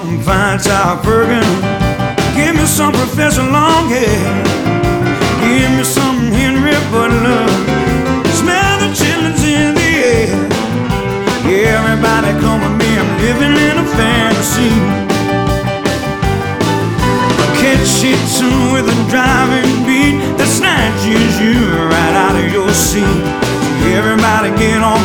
some fine South Bergen. Give me some Professor Longhead. Give me some Henry Butler. Smell the chitlins in the air. Everybody come with me, I'm living in a fantasy. Catchy tune with a driving beat that snatches you right out of your seat. Everybody get on